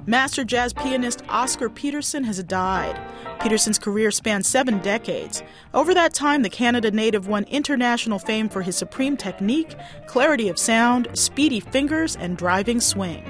Master jazz pianist Oscar Peterson has died. Peterson's career spanned 7 decades. Over that time, the Canada native won international fame for his supreme technique, clarity of sound, speedy fingers, and driving swing.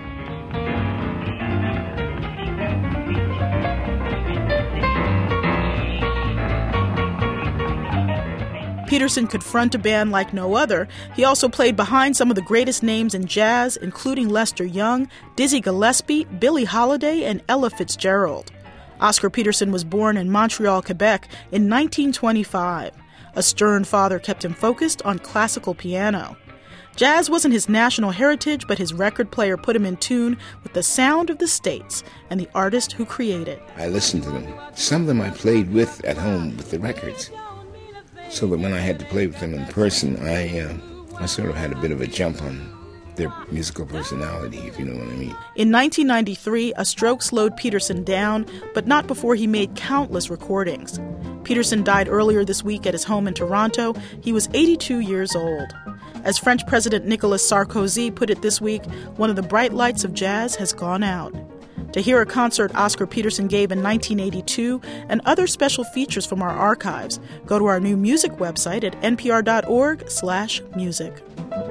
Peterson could front a band like no other. He also played behind some of the greatest names in jazz, including Lester Young, Dizzy Gillespie, Billie Holiday, and Ella Fitzgerald. Oscar Peterson was born in Montreal, Quebec in 1925. A stern father kept him focused on classical piano. Jazz wasn't his national heritage, but his record player put him in tune with the sound of the States and the artist who created. I listened to them. Some of them I played with at home with the records. So that when I had to play with them in person, I sort of had a bit of a jump on their musical personality, if you know what I mean. In 1993, a stroke slowed Peterson down, but not before he made countless recordings. Peterson died earlier this week at his home in Toronto. He was 82 years old. As French President Nicolas Sarkozy put it this week, one of the bright lights of jazz has gone out. To hear a concert Oscar Peterson gave in 1982 and other special features from our archives, go to our new music website at npr.org/music.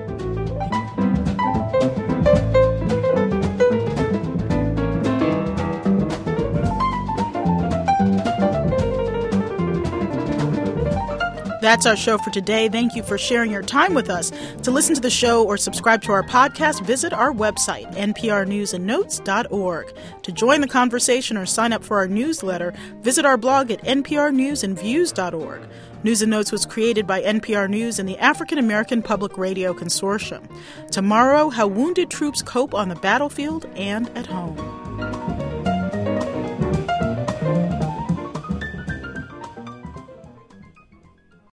That's our show for today. Thank you for sharing your time with us. To listen to the show or subscribe to our podcast, visit our website, nprnewsandnotes.org. To join the conversation or sign up for our newsletter, visit our blog at nprnewsandviews.org. News and Notes was created by NPR News and the African American Public Radio Consortium. Tomorrow, how wounded troops cope on the battlefield and at home.